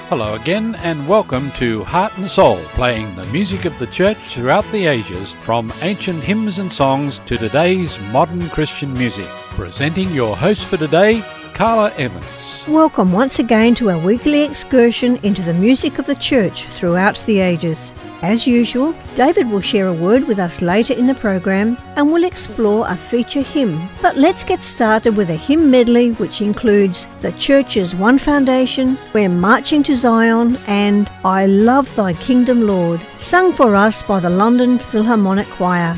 Hello again and welcome to Heart and Soul, playing the music of the church throughout the ages, from ancient hymns and songs to today's modern Christian music. Presenting your host for today, Carla Evans. Welcome once again to our weekly excursion into the music of the church throughout the ages. As usual, David will share a word with us later in the program and we'll explore a feature hymn. But let's get started with a hymn medley which includes the church's One Foundation, We're Marching to Zion, and I Love Thy Kingdom, Lord, sung for us by the London Philharmonic Choir.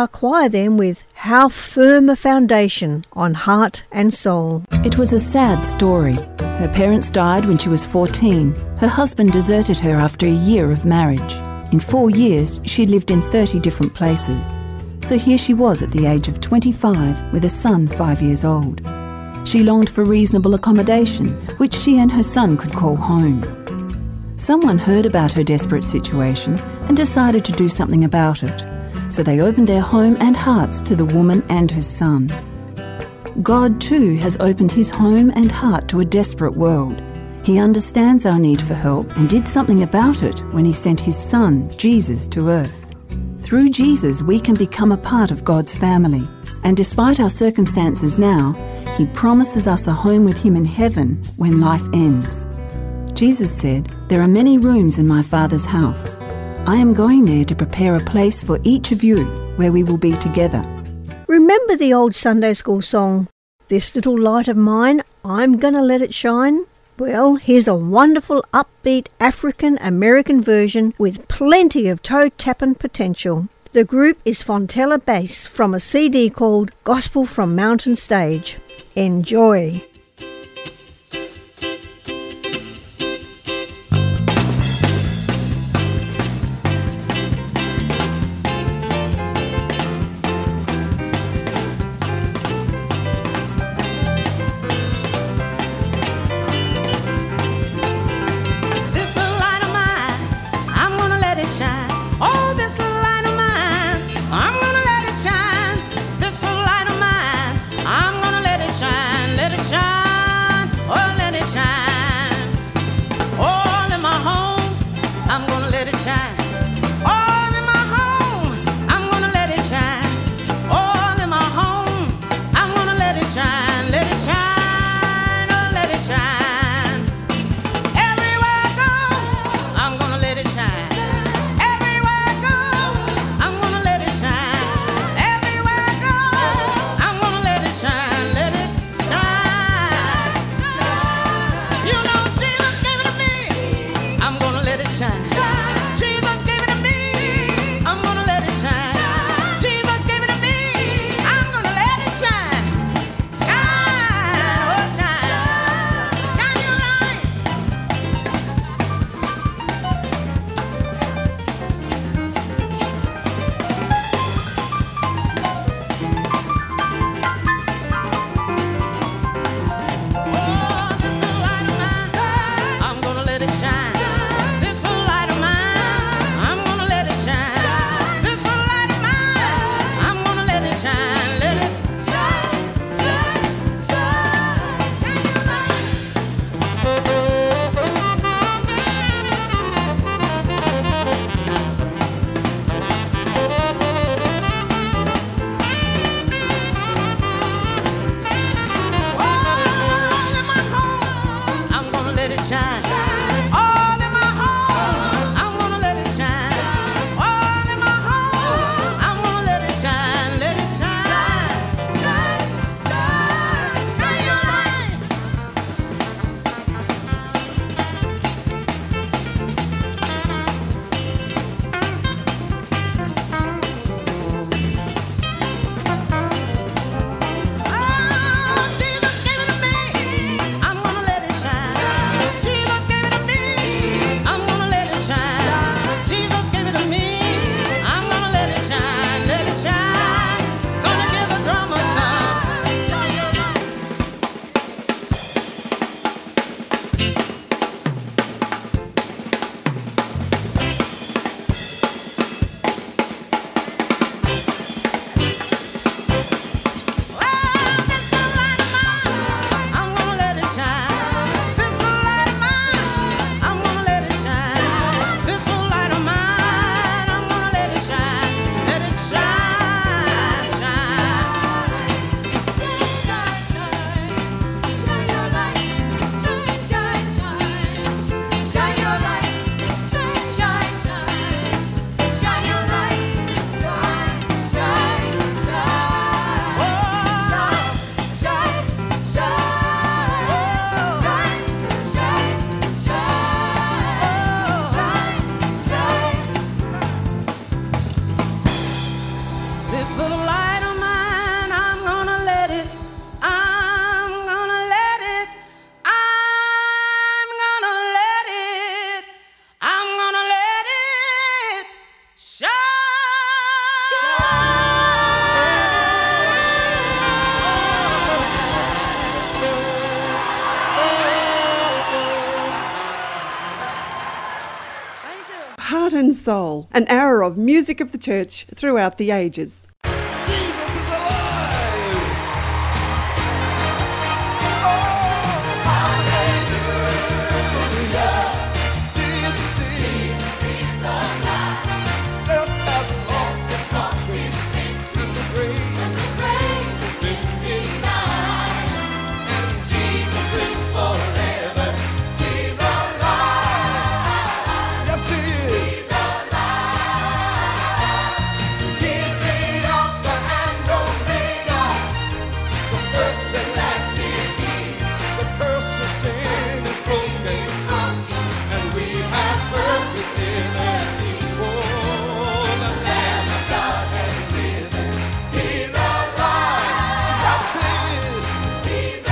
Star Choir then with How Firm a Foundation on Heart and Soul. It was a sad story. Her parents died when she was 14. Her husband deserted her after a year of marriage. In 4 years, she lived in 30 different places. So here she was at the age of 25 with a son 5 years old. She longed for reasonable accommodation, which she and her son could call home. Someone heard about her desperate situation and decided to do something about it. So they opened their home and hearts to the woman and her son. God too has opened his home and heart to a desperate world. He understands our need for help and did something about it when he sent his son, Jesus, to earth. Through Jesus, we can become a part of God's family. And despite our circumstances now, he promises us a home with him in heaven when life ends. Jesus said, "There are many rooms in my Father's house. I am going there to prepare a place for each of you where we will be together." Remember the old Sunday school song, "This Little Light of Mine, I'm Gonna Let It Shine"? Well, here's a wonderful upbeat African-American version with plenty of toe-tapping potential. The group is Fontella Bass from a CD called Gospel from Mountain Stage. Enjoy. Let it shine. Heart and Soul, an hour of music of the church throughout the ages. Jesus is alive! Oh, hallelujah! Jesus is alive! Death has lost its victory, and the grave has been denied. And Jesus lives forever. He's alive! Yes, He is! He's alive! He's the Alpha and Omega, the first and last is He. The curse of sin is broken, and we have perfect liberty. Oh, the Lamb of God has risen. He's alive. Yes, He is. He's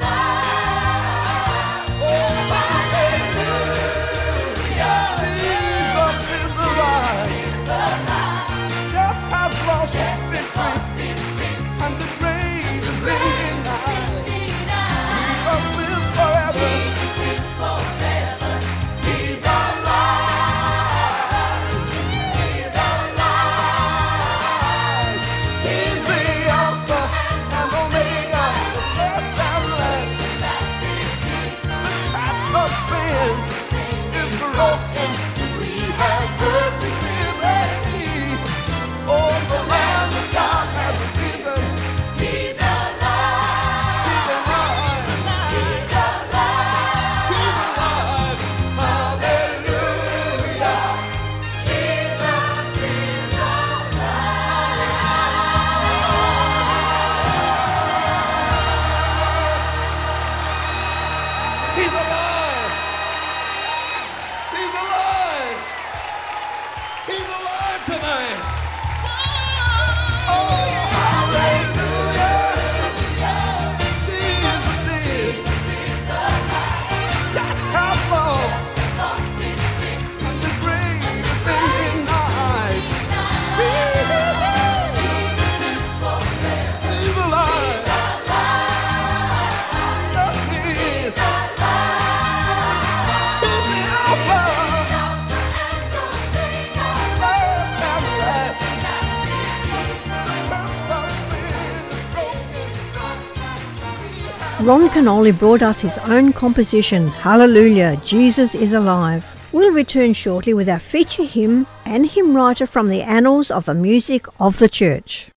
alive. Oh, hallelujah. Jesus is alive. Death has lost its victory, and the grave is been denied. Jesus lives forever. He's alive. He's alive. He's the Alpha and Omega, the first and last. The curse of sin is broken. We have perfect liberty. Oh, the Lamb of God has risen. He's alive. He's alive. He's alive. He's alive. Hallelujah. Jesus is alive. He's alive. He's alive. He's alive tonight. Oh, hallelujah. Jesus is. That has lost. And the grave has been denied. He's alive. Yes, He is. He's the Alpha. First and last. Curse of sin is broken. Ron Canoli brought us his own composition, Hallelujah, Jesus is Alive. We'll return shortly with our feature hymn and hymn writer from the annals of the music of the church.